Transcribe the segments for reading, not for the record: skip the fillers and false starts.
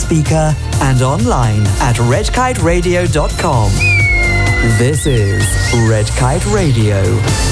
speaker and online at redkiteradio.com. This is Red Kite Radio.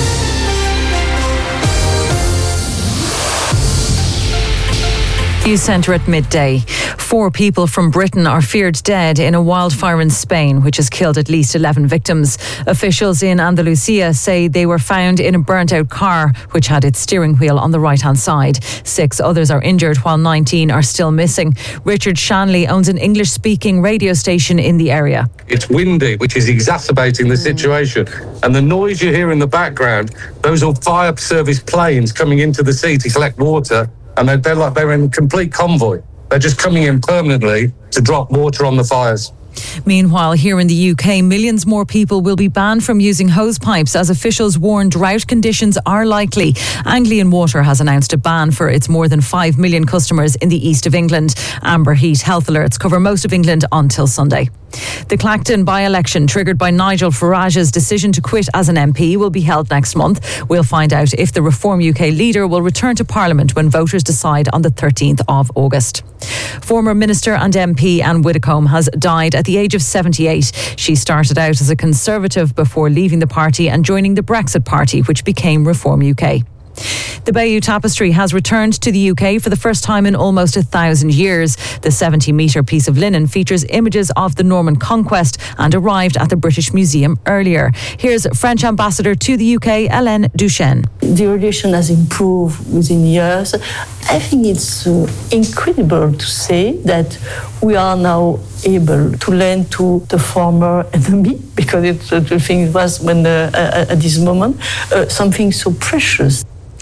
News Centre at midday. 4 people from Britain are feared dead in a wildfire in Spain, which has killed at least 11 victims. Officials in Andalusia say they were found in a burnt-out car, which had its steering wheel on the right-hand side. 6 others are injured, while 19 are still missing. Richard Shanley owns an English-speaking radio station in the area. It's windy, which is exacerbating the situation. And the noise you hear in the background, those are fire service planes coming into the sea to collect water. And they're in complete convoy. They're just coming in permanently to drop water on the fires. Meanwhile, here in the UK, millions more people will be banned from using hose pipes as officials warn drought conditions are likely. Anglian Water has announced a ban for its more than 5 million customers in the east of England. Amber heat health alerts cover most of England until Sunday. The Clacton by-election, triggered by Nigel Farage's decision to quit as an MP, will be held next month. We'll find out if the Reform UK leader will return to Parliament when voters decide on the 13th of August. Former Minister and MP Anne Widdecombe has died at the age of 78. She started out as a Conservative before leaving the party and joining the Brexit Party, which became Reform UK. The Bayeux Tapestry has returned to the UK for the first time in almost 1,000 years. The 70-metre piece of linen features images of the Norman conquest and arrived at the British Museum earlier. Here's French Ambassador to the UK, Hélène Duchesne. The relation has improved within years. I think it's incredible to say that we are now able to lend to the former enemy, because the thing was when at this moment something so precious.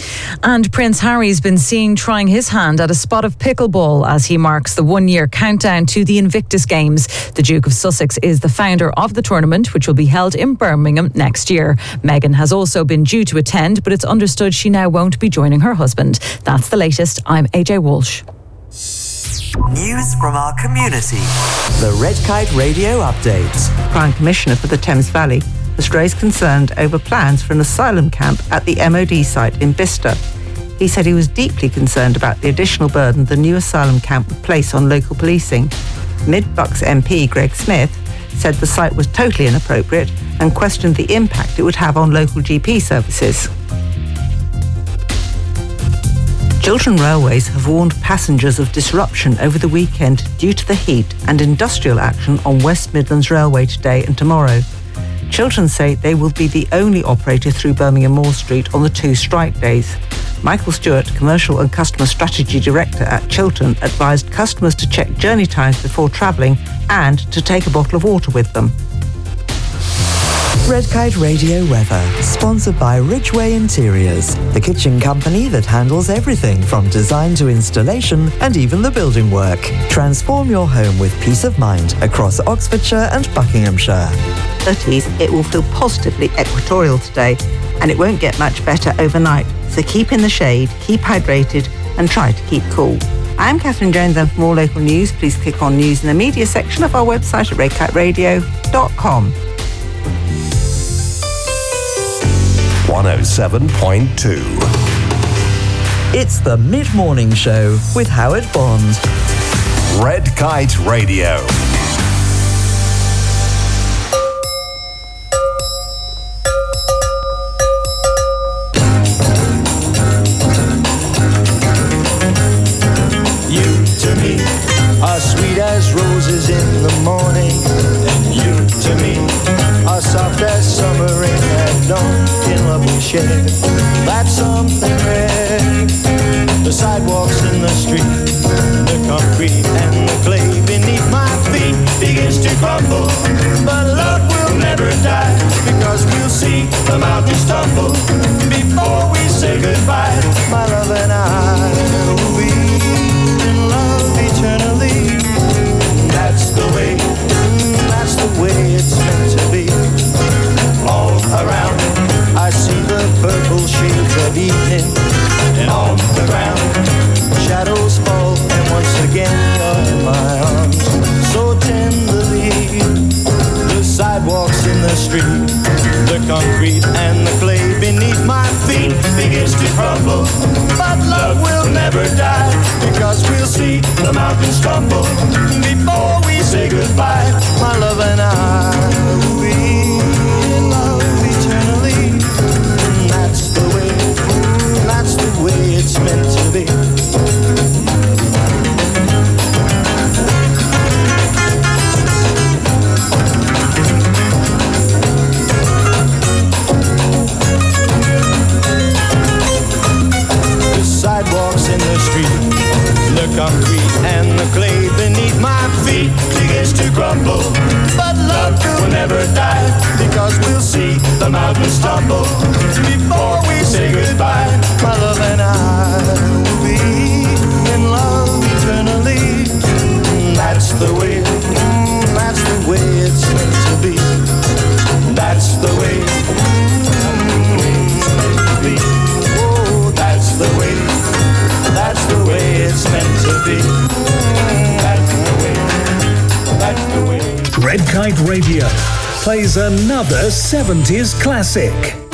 And Prince Harry's been seen trying his hand at a spot of pickleball as he marks the 1-year countdown to the Invictus Games. The Duke of Sussex is the founder of the tournament, which will be held in Birmingham next year. Meghan has also been due to attend, but it's understood she now won't be joining her husband. That's the latest. I'm AJ Walsh. News from our community. The Red Kite Radio Update. Prime Commissioner for the Thames Valley has raised concern over plans for an asylum camp at the MOD site in Bicester. He said he was deeply concerned about the additional burden the new asylum camp would place on local policing. Mid-Bucks MP Greg Smith said the site was totally inappropriate and questioned the impact it would have on local GP services. Chiltern Railways have warned passengers of disruption over the weekend due to the heat and industrial action on West Midlands Railway today and tomorrow. Chiltern say they will be the only operator through Birmingham Moor Street on the 2 strike days. Michael Stewart, Commercial and Customer Strategy Director at Chiltern, advised customers to check journey times before travelling and to take a bottle of water with them. Red Kite Radio weather, sponsored by Ridgeway Interiors, the kitchen company that handles everything from design to installation and even the building work. Transform your home with peace of mind across Oxfordshire and Buckinghamshire. 30s, it will feel positively equatorial today, and it won't get much better overnight. So keep in the shade, keep hydrated, and try to keep cool. I'm Catherine Jones, and for more local news, please click on News in the Media section of our website at redkiteradio.com. 107.2. It's the Mid-Morning Show with Howard Bond. Red Kite Radio. You to me are sweet as roses in the morning, and you to me are soft as summer rain at dawn. In love we share that's something rare. The sidewalks in the street, the concrete and the clay beneath my feet begins to crumble, but love will never die, because we'll see the mountains tumble before we say goodbye. My love and I will be in love eternally. That's the way it's meant to be. All around I see the purple shades of evening, and on the ground shadows fall, and once again you're to crumble, but love will never die, because we'll see the mountains tumble before we say goodbye. My love and I will be in love eternally. That's the way it's meant to be. That's the way it's meant to be. Oh, that's the way it's meant to be. That's the way. Red Kite Radio plays another 70s classic.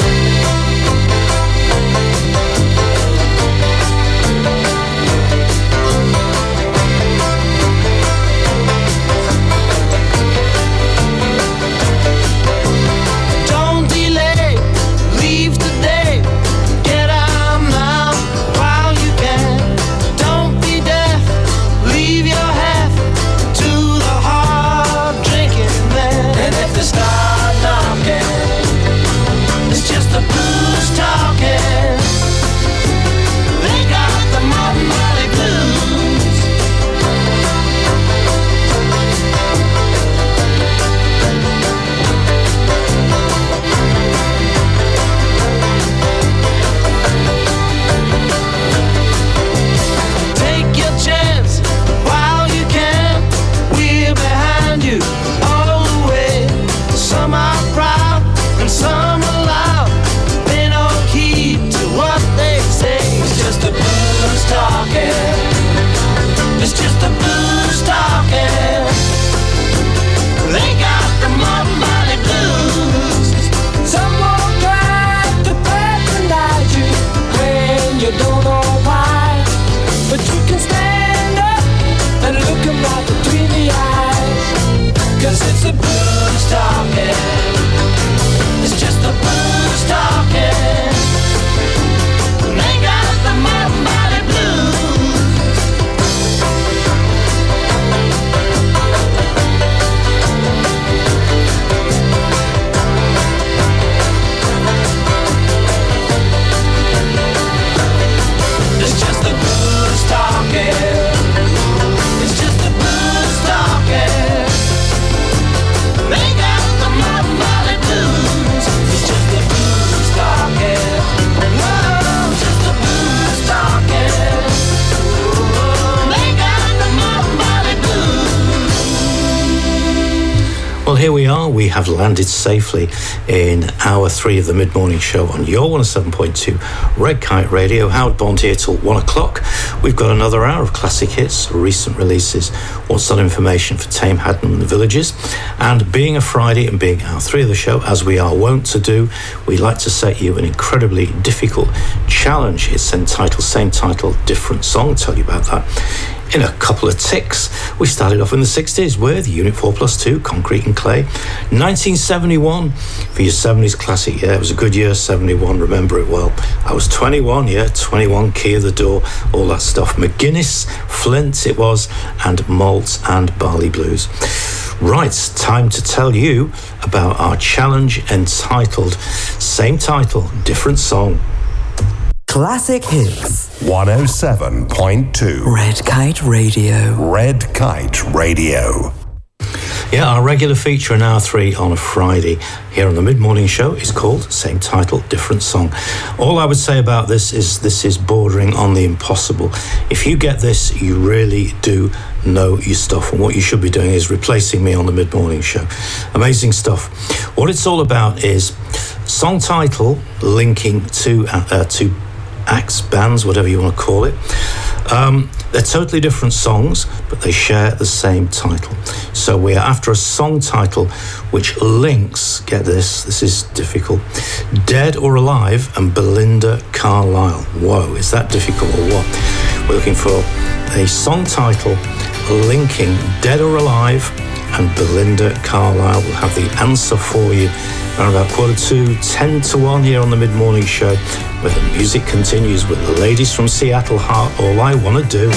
Here we are. We have landed safely in hour 3 of the mid-morning show on your 107.2 Red Kite Radio. Howard Bond here till 1 o'clock. We've got another hour of classic hits, recent releases, what's on information for Tame Hadden and the Villages. And being a Friday and being hour 3 of the show, as we are wont to do, we like to set you an incredibly difficult challenge. It's entitled Same Title, Different Song. I'll tell you about that in a couple of ticks. We started off in the 60s with Unit 4+2, Concrete and Clay. 1971 for your 70s classic. Yeah, it was a good year, 71, remember it well. I was 21, yeah, 21, Key of the Door, all that stuff. McGuinness, Flint it was, and Maltz and Barley Blues. Right, time to tell you about our challenge entitled Same Title, Different Song. Classic Hits 107.2 Red Kite Radio. Red Kite Radio. Yeah, our regular feature in hour 3 on a Friday here on the mid-morning show is called Same Title, Different Song. All I would say about this is bordering on the impossible. If you get this, you really do know your stuff, and what you should be doing is replacing me on the mid-morning show. Amazing stuff. What it's all about is song title linking to acts, bands, whatever you want to call it. They're totally different songs, but they share the same title. So we are after a song title which links, get this is difficult, Dead or Alive and Belinda Carlisle. Whoa, is that difficult or what? We're looking for a song title linking Dead or Alive and Belinda Carlisle. We'll have the answer for you around about 1:45, 10-1 here on the mid-morning show, where the music continues with the ladies from Seattle Heart, All I Wanna Do.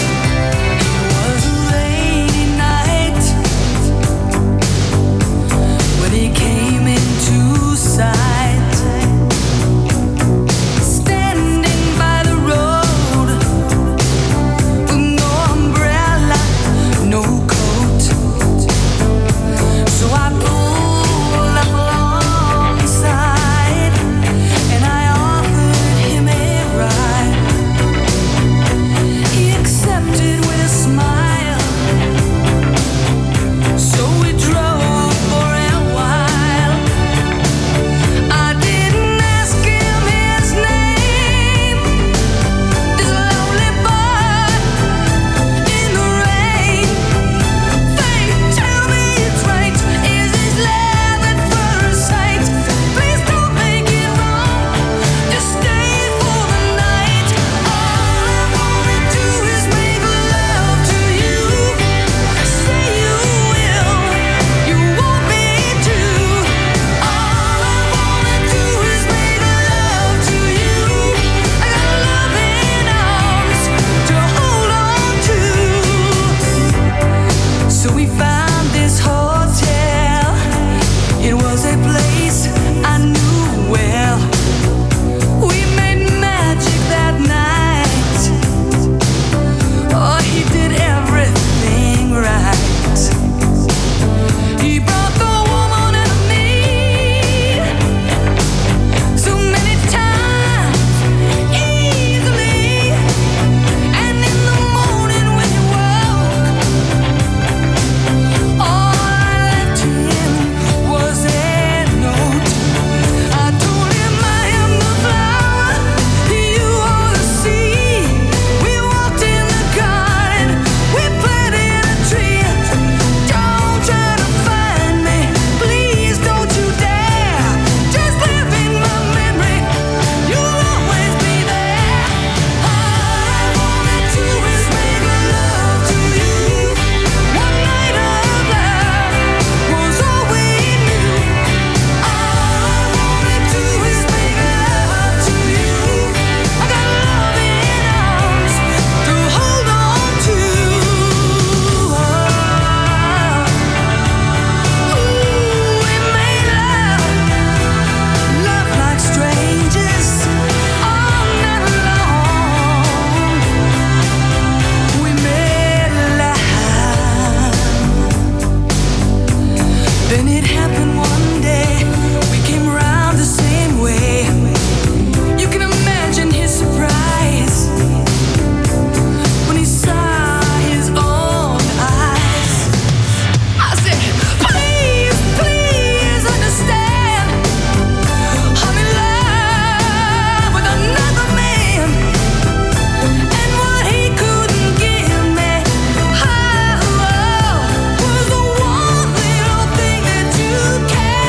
Then it happened one day, we came round the same way. You can imagine his surprise when he saw his own eyes. I said, please, please understand, I'm in love with another man, and what he couldn't give me, was the one little thing that you can.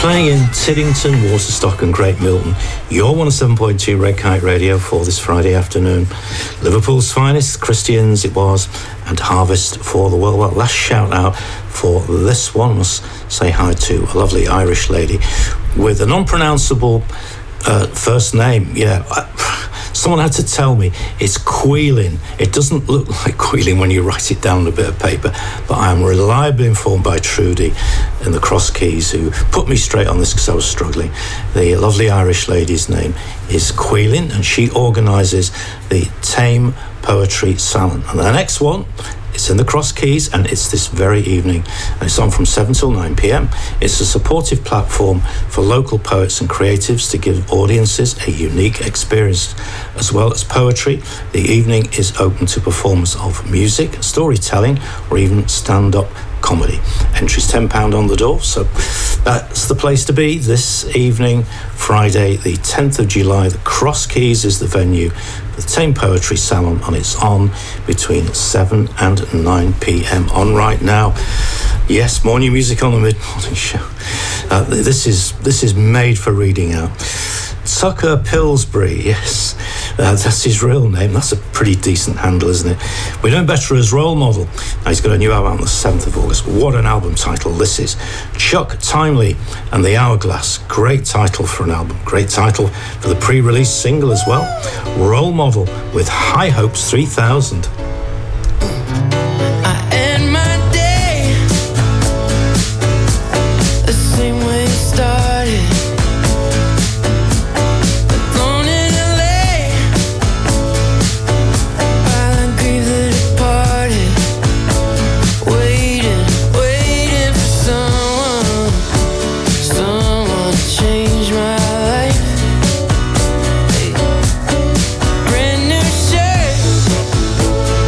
Playing in Tiddington, Waterstock and Great Milton. You're 107.2 Red Kite Radio for this Friday afternoon. Liverpool's finest, Christians it was, and Harvest for the World. Well, last shout out for this one. Must say hi to a lovely Irish lady with an unpronounceable first name. Yeah, someone had to tell me it's Queelin. It doesn't look like Queelin when you write it down on a bit of paper, but I am reliably informed by Trudy in the Cross Keys, who put me straight on this because I was struggling. The lovely Irish lady's name is Queelin, and she organises the Tame Poetry Salon. And the next one, it's in the Cross Keys, and it's this very evening, and it's on from 7 till 9 p.m. It's a supportive platform for local poets and creatives to give audiences a unique experience. As well as poetry, the evening is open to performers of music, storytelling, or even stand-up comedy. Entry's £10 on the door, so that's the place to be this evening, Friday the 10th of July. The Cross Keys is the venue for the Tame Poetry Salon, and it's on between 7 and 9 p.m. on right now. Yes, more new music on the mid-morning show. This is made for reading out. Tucker Pillsbury, yes, that's his real name. That's a pretty decent handle, isn't it? We know him better as Role Model. Now, he's got a new album on the 7th of August. What an album title this is. Chuck Timely and the Hourglass. Great title for an album. Great title for the pre-release single as well. Role Model with High Hopes 3000. I end my day the same way it started. Brand new shirt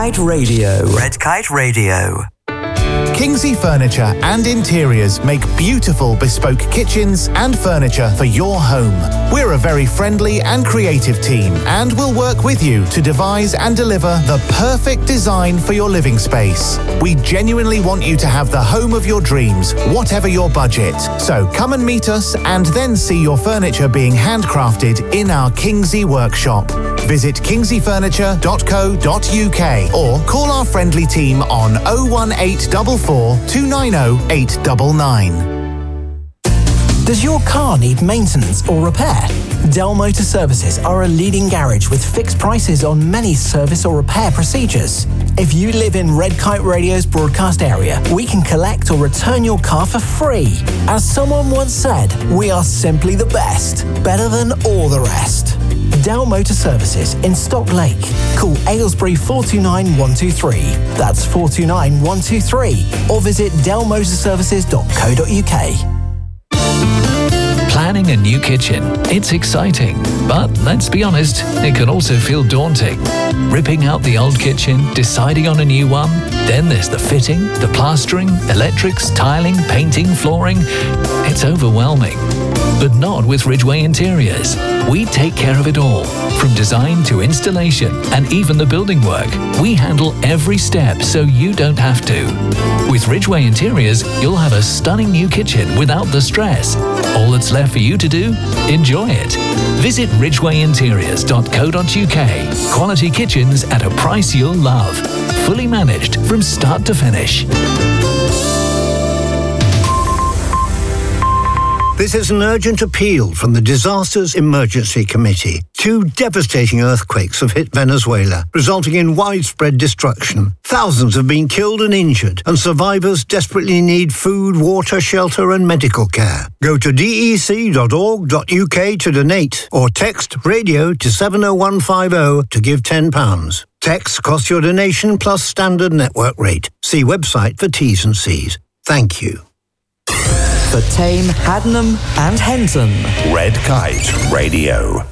Kite Radio. Red Kite Radio. Kingsley Furniture and Interiors make beautiful bespoke kitchens and furniture for your home. We're a very friendly and creative team and will work with you to devise and deliver the perfect design for your living space. We genuinely want you to have the home of your dreams, whatever your budget. So come and meet us and then see your furniture being handcrafted in our Kingsley workshop. Visit kingsleyfurniture.co.uk or call our friendly team on 01844 290 899. Does your car need maintenance or repair? Dell Motor Services are a leading garage with fixed prices on many service or repair procedures. If you live in Red Kite Radio's broadcast area, we can collect or return your car for free. As someone once said, we are simply the best, better than all the rest. Dell Motor Services in Stock Lake. Call Aylesbury 429 123. That's 429 123. Or visit dellmotorservices.co.uk. Planning a new kitchen. It's exciting, but let's be honest, it can also feel daunting. Ripping out the old kitchen, deciding on a new one, then there's the fitting, the plastering, electrics, tiling, painting, flooring. It's overwhelming. But not with Ridgeway Interiors. We take care of it all, from design to installation and even the building work. We handle every step so you don't have to. With Ridgeway Interiors, you'll have a stunning new kitchen without the stress. All that's left for you to do? Enjoy it. Visit ridgwayinteriors.co.uk. Quality kitchens at a price you'll love. Fully managed from start to finish. This is an urgent appeal from the Disasters Emergency Committee. 2 devastating earthquakes have hit Venezuela, resulting in widespread destruction. Thousands have been killed and injured, and survivors desperately need food, water, shelter, and medical care. Go to dec.org.uk to donate, or text radio to 70150 to give £10. Texts cost your donation plus standard network rate. See website for T's and C's. Thank you. For Tame, Haddenham and Henton. Red Kite Radio.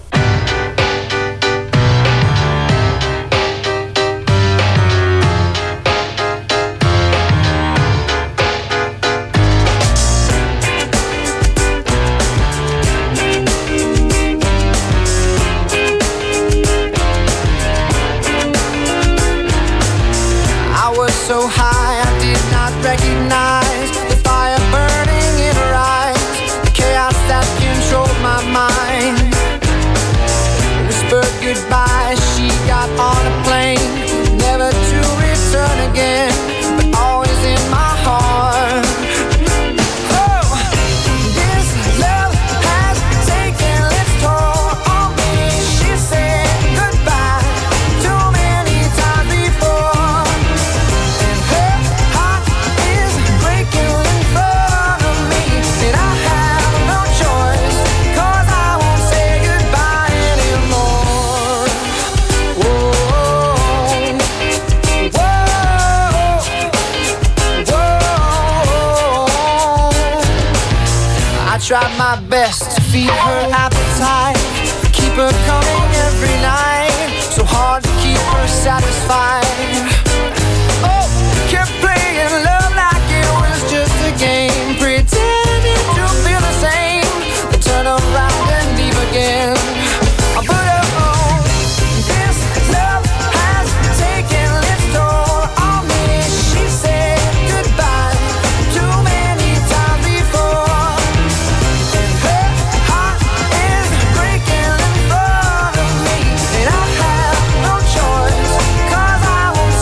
I was so high I did not recognize the fire burning in her eyes, the chaos that controlled my mind. Whispered goodbye, she got on a plane, never to return again, but always in my heart. Oh, this love has taken its toll on me. She said goodbye too many times before, and her heart is breaking in front of me, and I have no choice, 'cause I won't say goodbye anymore. Whoa, whoa. I tried my best to feed her appetite, keep her coming every night, so hard to keep her satisfied. Oh, kept playing love like it was just a game, pretending to feel the same, then turn around and leave again. I put her on. This love has taken its toll on me. She said goodbye too many times before, and her heart is breaking in front of me, and I have no choice, 'cause I won't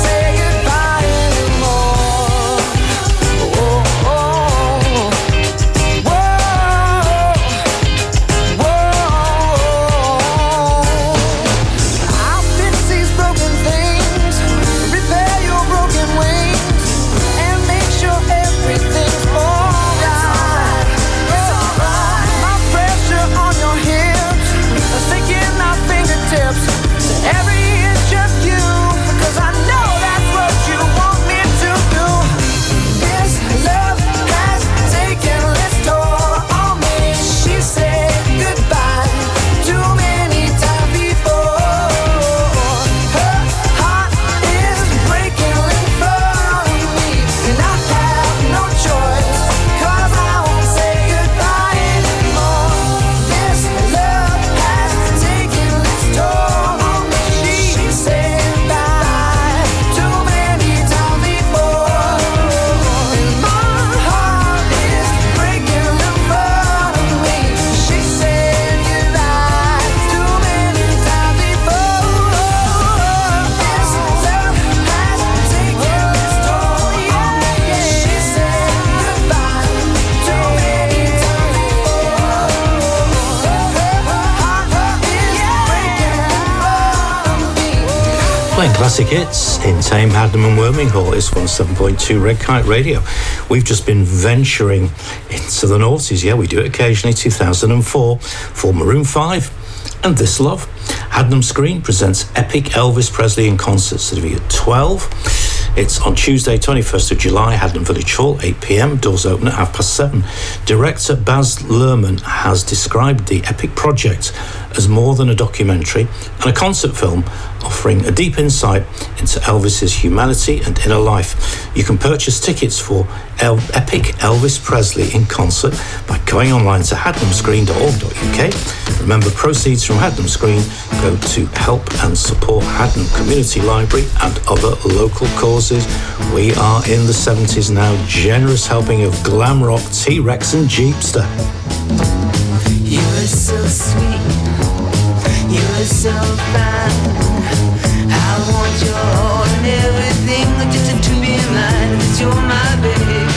Playing classic hits in Tame, Hadnam and Worming Hall. It's 107.2 Red Kite Radio. We've just been venturing into the noughties. Yeah, we do it occasionally. 2004 for Maroon 5 and This Love. Hadnam Screen presents Epic Elvis Presley in concert, City at 12. It's on Tuesday, 21st of July, Hadnam Village Hall, 8 p.m. Doors open at 7:30. Director Baz Luhrmann has described the Epic project as more than a documentary and a concert film, offering a deep insight into Elvis's humanity and inner life. You can purchase tickets for Epic Elvis Presley in concert by going online to hadnamscreen.org.uk. Remember, proceeds from Hadnam Screen go to help and support Hadnam Community Library and other local causes. We are in the 70s now. Generous helping of glam rock, T-Rex and Jeepster. You were so sweet, you were so fine. I want your all and everything just to be mine, 'cause you're my baby,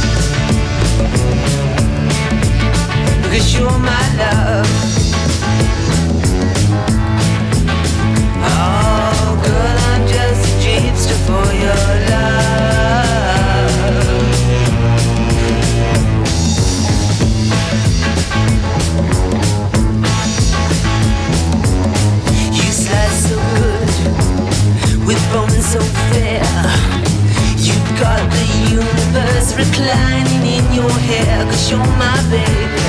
because you're my love. Oh girl, I'm just a jeepster for your love. With bones so fair, you've got the universe reclining in your hair, 'cause you're my baby,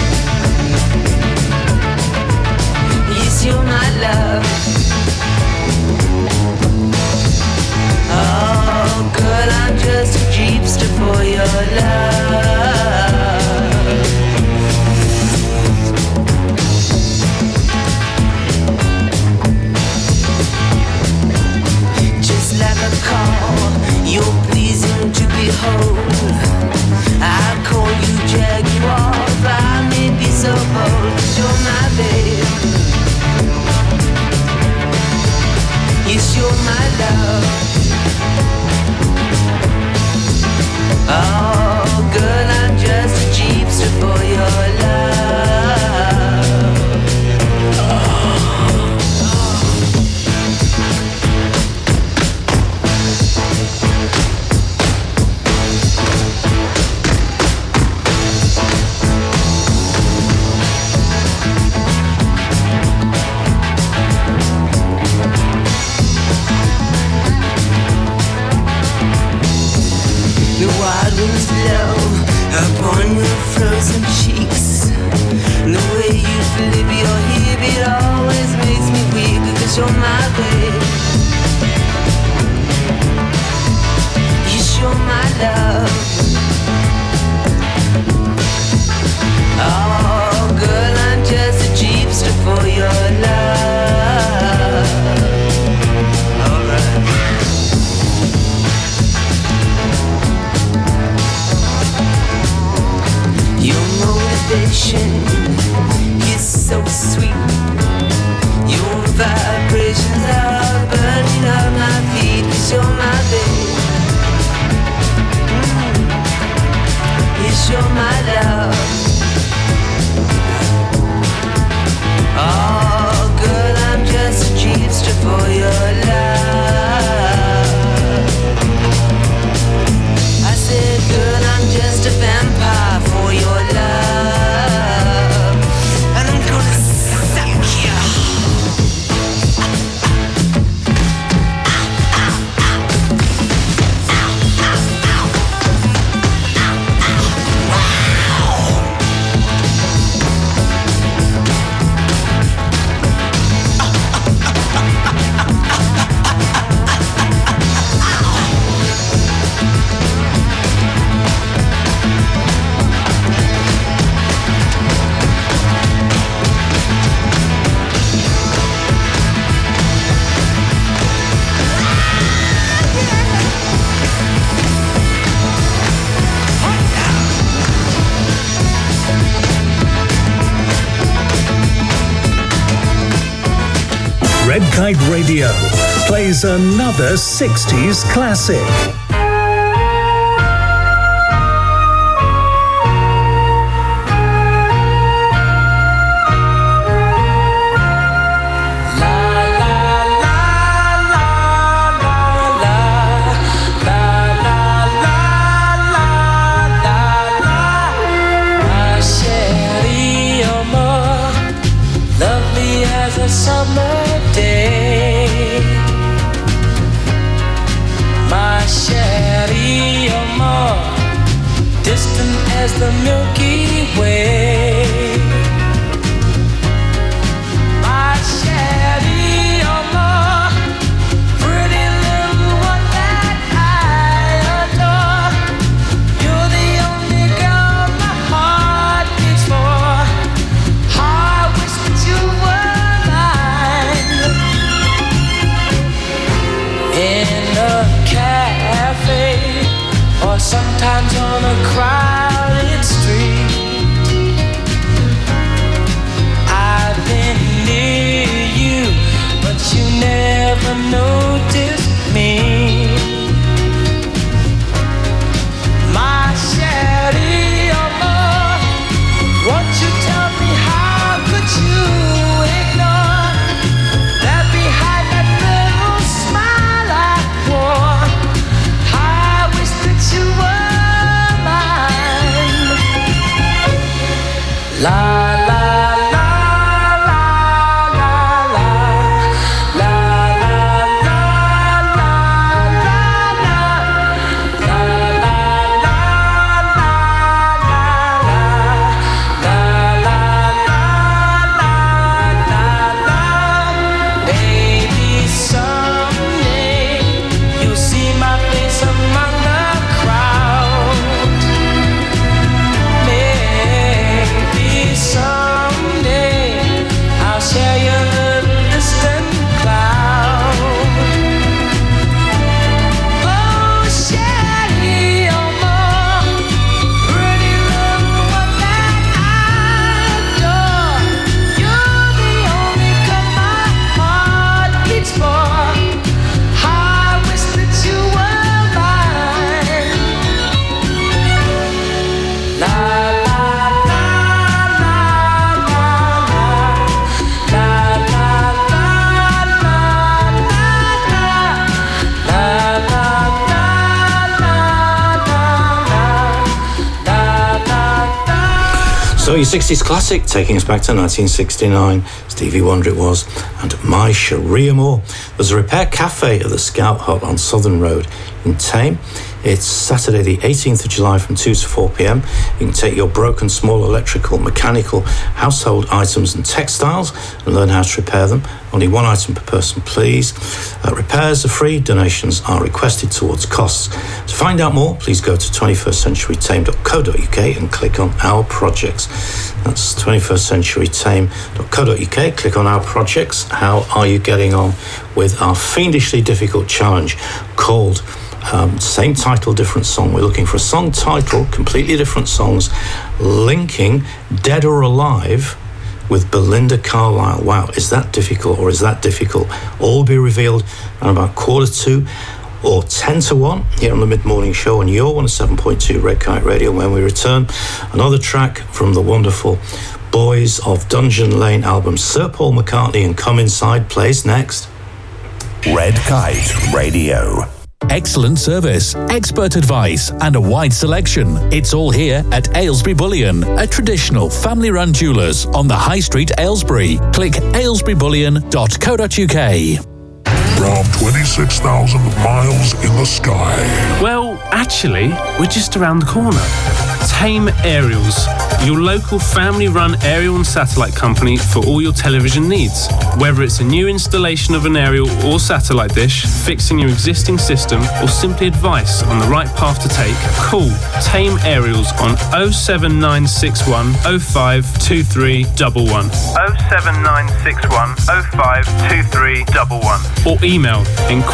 yes, you're my love. Oh girl, I'm just a jeepster for your love. Like a call, you're pleasing to behold. I call you Jaguar, I may be so bold, 'cause you're my babe, yes, you're my love. Oh girl, I'm just a jeepster for your love. Upon your frozen cheeks, the way you flip your hip, it always makes me weak, 'cause you're my babe, yes, you're my love. Oh girl, I'm just a jeepster for your love. Alright. Your motivation is so sweet. Your vibrations are burning up my feet, 'cause you're my babe, yes, you're my love. Oh girl, I'm just a jeepster for your love. I said girl, I'm just a vampire for your love, and I'm gonna suck you. Red Kite Radio plays another 60s classic. La la la la as the Milky Way. My Shelly, oh more, pretty little one that I adore. You're the only girl my heart beats for. I wish that you were mine. In a cafe, or sometimes on a crowded street, I've been near you, but you never noticed me. My Shelly, oh more, won't you tell me how could you ignore that behind that little smile I wore? I wish that you were mine. La la la la la la la la la Maybe someday you'll see my face among the crowd. Maybe someday I'll share your little distant cloud. Oh, Shelly, oh more, pretty little one that I adore. You're the only girl my heart beats for. I wish that you were mine. La la la la la la So your 60s classic, taking us back to 1969, Stevie Wonder it was, and My Sharia Moore. There's a repair cafe at the Scout Hut on Southern Road in Thame. It's Saturday the 18th of July from 2 to 4 p.m. You can take your broken small electrical, mechanical, household items and textiles and learn how to repair them. Only one item per person, please. Repairs are free, donations are requested towards costs. To find out more, please go to 21stcenturytame.co.uk and click on Our Projects. That's 21stcenturytame.co.uk. Click on Our Projects. How are you getting on with our fiendishly difficult challenge called same title, different song? We're looking for a song title, completely different songs, linking Dead or Alive with Belinda Carlisle. Wow, is that difficult or is that difficult? All be revealed at about 1:45 or 1:50 here on the Mid-Morning Show on your 107.2 Red Kite Radio. When we return, another track from the wonderful Boys of Dungeon Lane album, Sir Paul McCartney and Come Inside plays next. Red Kite Radio. Excellent service, expert advice, and a wide selection. It's all here at Aylesbury Bullion, a traditional family-run jewellers on the High Street, Aylesbury. Click aylesburybullion.co.uk. Around 26,000 miles in the sky. Well, actually, we're just around the corner. Thame Aerials, your local family-run aerial and satellite company for all your television needs. Whether it's a new installation of an aerial or satellite dish, fixing your existing system, or simply advice on the right path to take, call Thame Aerials on 07961 052311. 07961 052311. Or email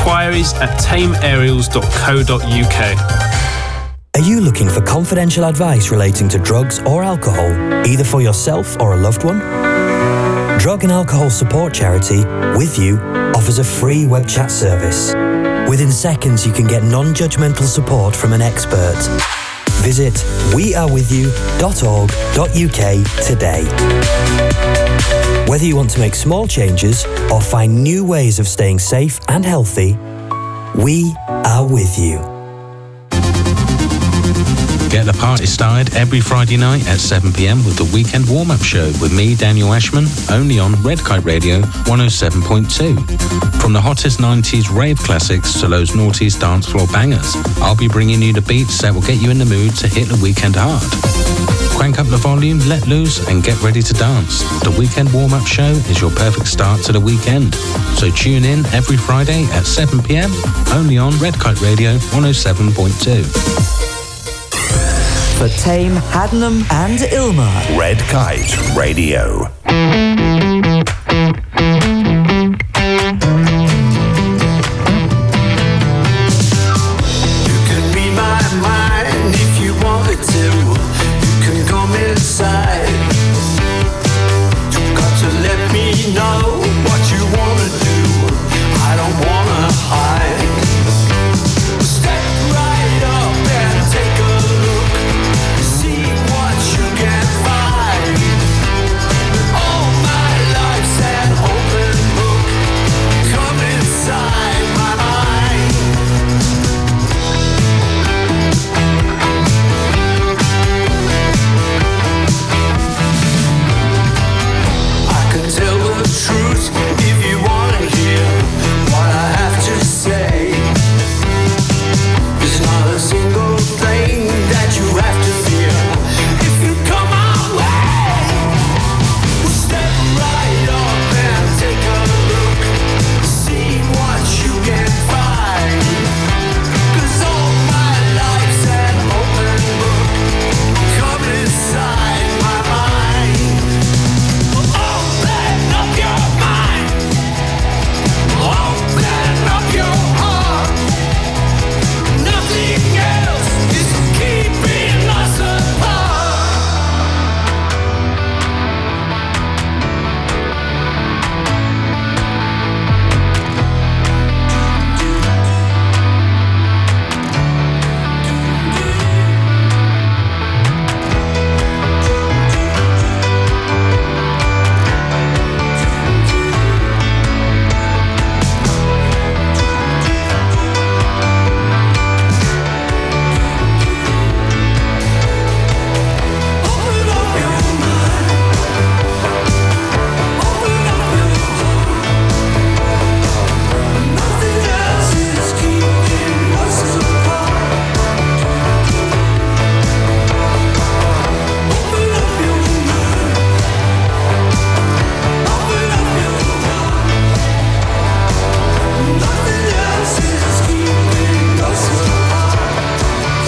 inquiries@thameaerials.co.uk. Are you looking for confidential advice relating to drugs or alcohol, either for yourself or a loved one? Drug and Alcohol Support Charity, With You, offers a free web chat service. Within seconds, you can get non-judgmental support from an expert. Visit wearewithyou.org.uk today. Whether you want to make small changes or find new ways of staying safe and healthy, we are with you. Get the party started every Friday night at 7 p.m. with the Weekend Warm-Up Show with me, Daniel Ashman, only on Red Kite Radio 107.2. From the hottest 90s rave classics to those noughties dance floor bangers, I'll be bringing you the beats that will get you in the mood to hit the weekend hard. Crank up the volume, let loose, and get ready to dance. The Weekend Warm-Up Show is your perfect start to the weekend. So tune in every Friday at 7 p.m. only on Red Kite Radio 107.2. For Tame, Haddenham and Ilmer. Red Kite Radio. You can be my mind if you wanted to. You can come inside. You've got to let me know what you want to do. I don't want to hide. Step right up and take a look. See what you can find. All my life's an open book. Come inside my mind. I can tell the truth if you want to hear what I have to say. There's not a single thing that you have to fear if you come our way. Step right up and take a look. See what you can find. 'Cause all my life's an open book. Come inside my mind. Open up your mind. Open up your heart. Nothing else is keeping us apart. Nothing else is keeping us apart. Open up your mind. Open up your heart. Nothing else is keeping us apart.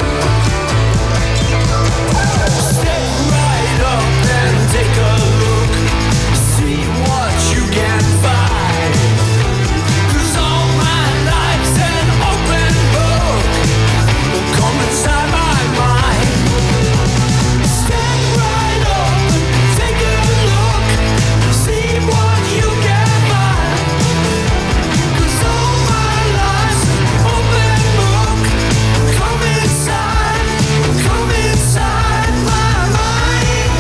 Step right up and take a look. See what you can find. 'Cause all my life's an open book. Come inside my mind. Step right up and take a look. See what you can find. 'Cause all my life's an open book. Come inside my mind.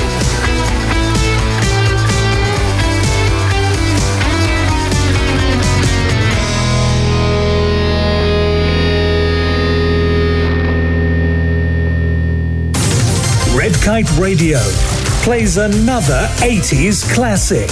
Red Kite Radio plays another 80s classic.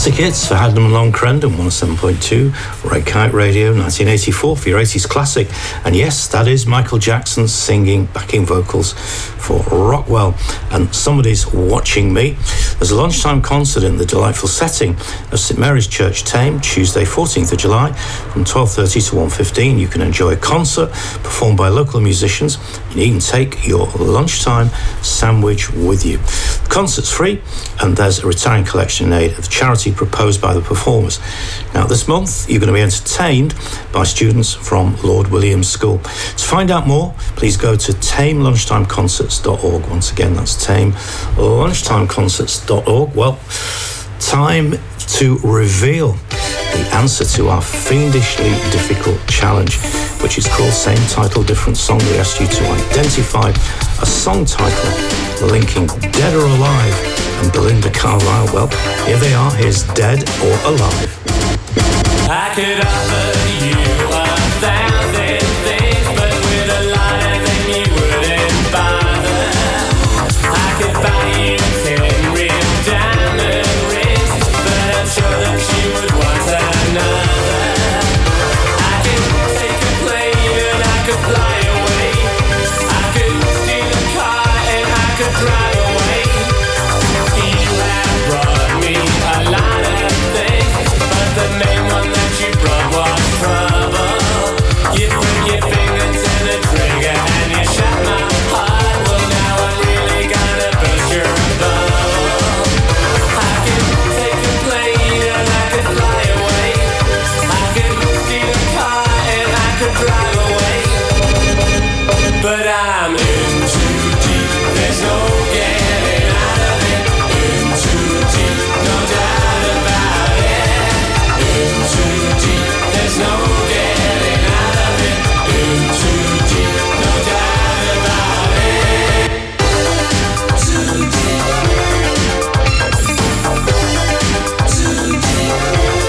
Classic hits for Hadnam and Longcrend and 107.2 Red Kite Radio, 1984 for your 80s classic. And yes, that is Michael Jackson singing backing vocals for Rockwell. And Somebody's Watching Me. There's a lunchtime concert in the delightful setting of St Mary's Church, Thame, Tuesday 14th of July from 12:30 to 1:15. You can enjoy a concert performed by local musicians. You can even take your lunchtime sandwich with you. The concert's free and there's a retirement collection in aid of the charity proposed by the performers. Now, this month, you're going to be entertained by students from Lord William School. To find out more, please go to tamelunchtimeconcerts.org. Once again, that's tamelunchtimeconcerts.org. Well, time to reveal the answer to our fiendishly difficult challenge, which is called Same Title, Different Song. We asked you to identify a song title linking Dead or Alive and Belinda Carlisle. Well, here they are. Here's Dead or Alive. I could offer you 1,000 things, but with a lot of them you wouldn't bother. I could buy you 10 real diamond rings, but I'm sure that you would want another. I could take a plane and I could fly away. I could steal a car and I could drive away. You have brought me a lot of things, but the main one that you brought was trouble. You put your finger to the trigger and you shot my heart. Well, now I'm really gonna burst your bubble. I could take a plane and I could fly away. I could steal a car and I could drive away. But I'm in too deep, there's no getting out of it. In too deep, no doubt about it. In too deep, there's no getting out of it. In too deep, no doubt about it. Too deep. Too deep.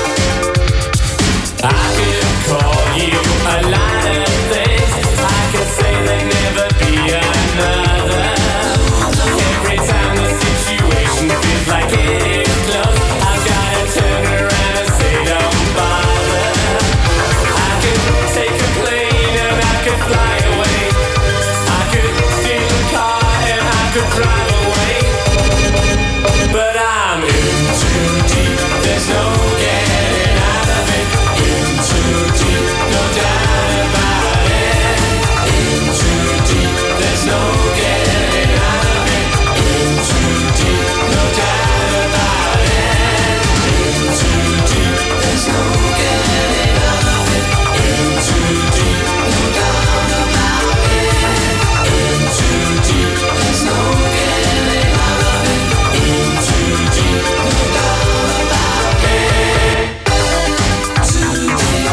I could call you a lot of things. I could say there'd never be another. Every time the situation feels like it is close, I've gotta turn around and say don't bother. I could take a plane and I could fly away. I could steal a car and I could drive away. But I'm in too deep, there's no getting out of it. In too deep, no doubt about it. In too deep, there's no getting out of it. In too deep, no doubt about it. In too deep, there's no getting out of it. In too deep, no doubt about it. In too deep, there's no getting out of it. In too deep, no doubt about it. Too deep.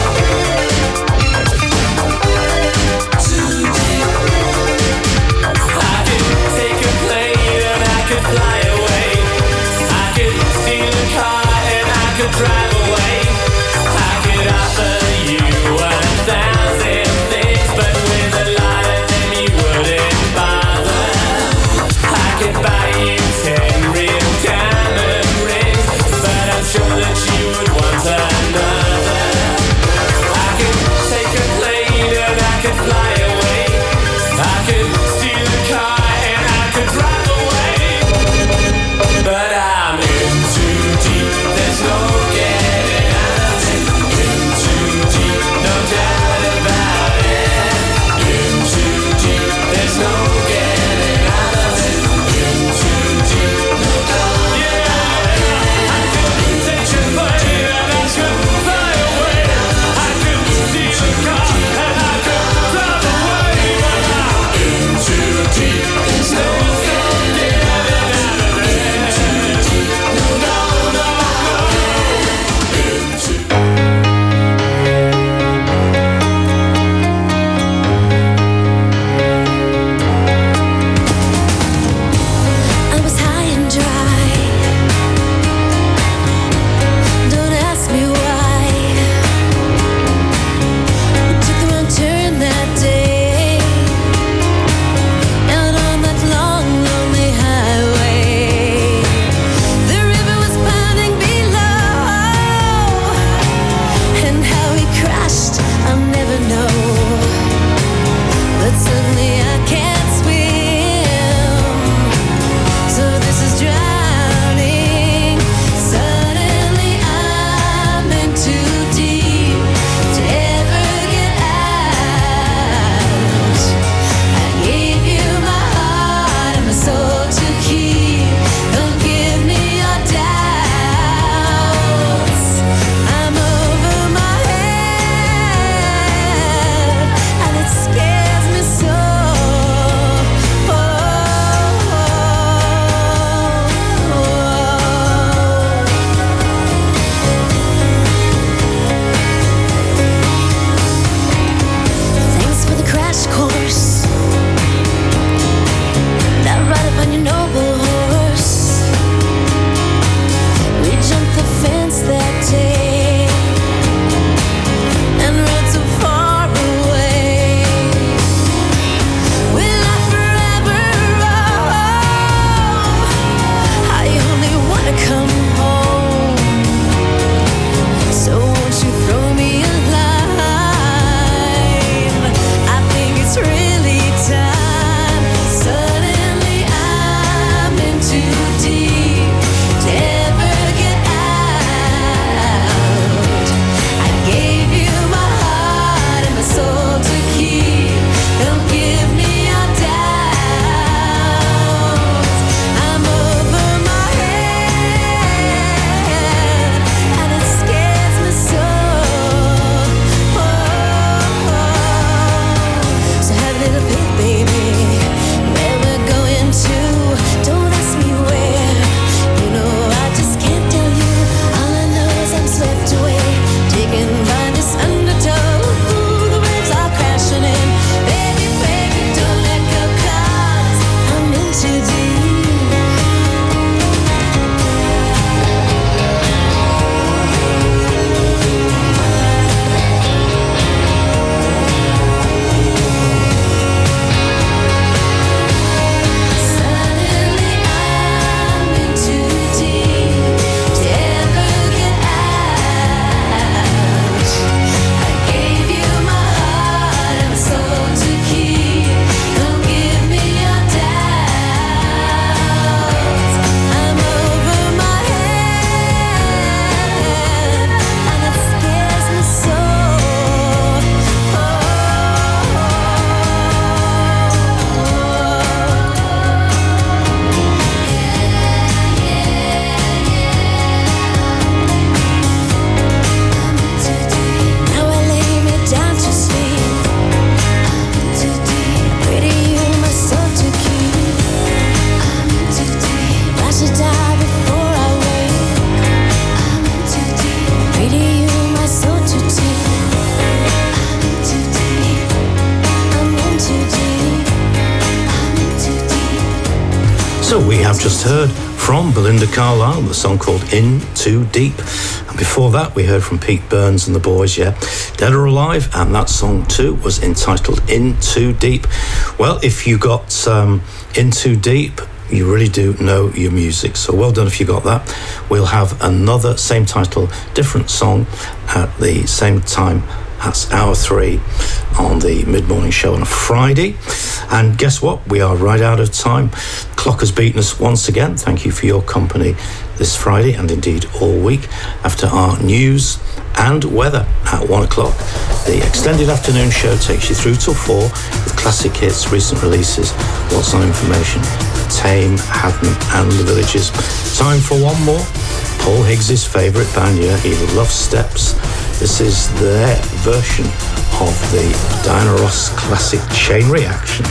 Too deep. I could take a plane and I could fly away. I could steal a car and I could drive away. I could offer you 1,000 things, but with a lot of them you wouldn't bother. I could buy you 10 real diamond rings, but I'm sure that you would want another. I could take a plane and I could fly away. I could steal a car and I could drive away. But I'm in too deep, there's no getting out of it. In too deep, no doubt about it. In too deep, there's no getting out of it. In too deep, no doubt about it. I could take a plane and I could fly away. I could steal a car and I could drive away. So we have just heard from Belinda Carlisle, the song called In Too Deep. And before that, we heard from Pete Burns and the Boys, Dead or Alive, and that song too was entitled In Too Deep. Well, if you got In Too Deep, you really do know your music, so well done if you got that. We'll have another same title, different song at the same time. That's hour 3 on the mid-morning show on a Friday. And guess what? We are right out of time. Clock has beaten us once again. Thank you for your company this Friday and indeed all week. After our news and weather at 1 o'clock, the extended afternoon show takes you through till 4 with classic hits, recent releases, what's on information, Tame, Haddon and the Villages. Time for one more. Paul Higgs's favourite band, he loves Steps. This is their version of the Diana Ross classic Chain Reaction.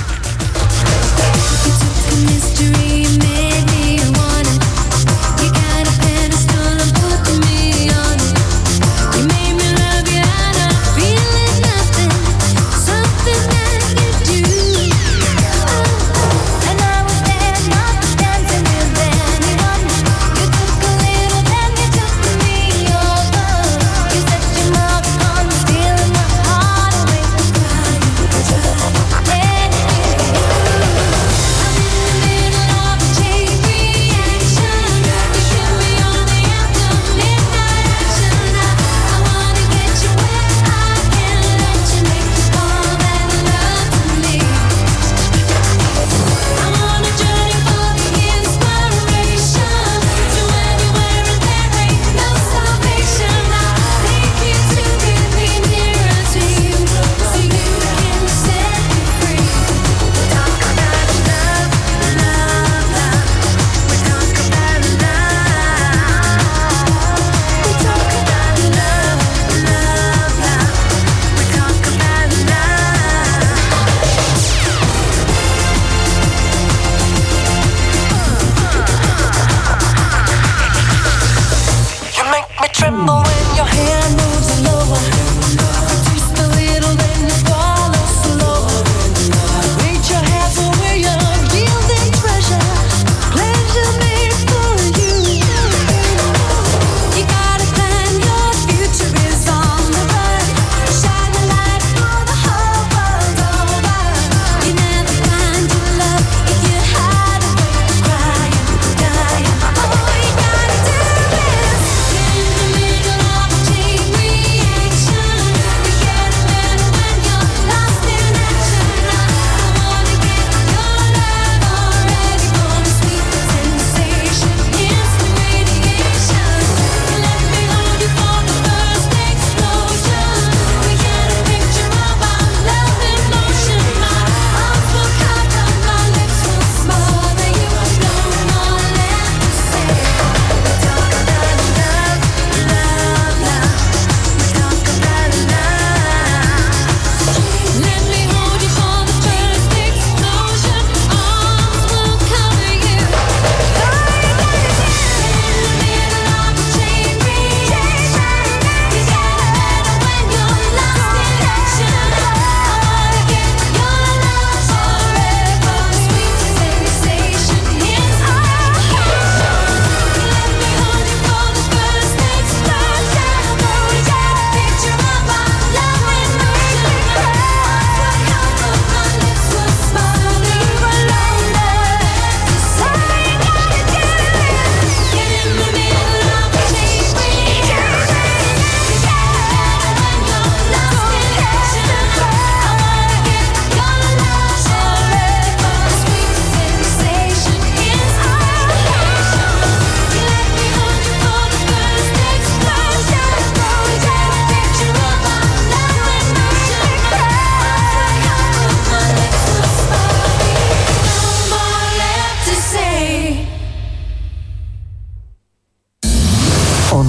On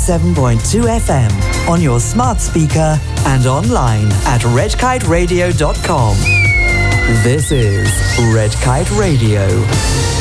107.2 FM, on your smart speaker and online at redkiteradio.com. This is Red Kite Radio.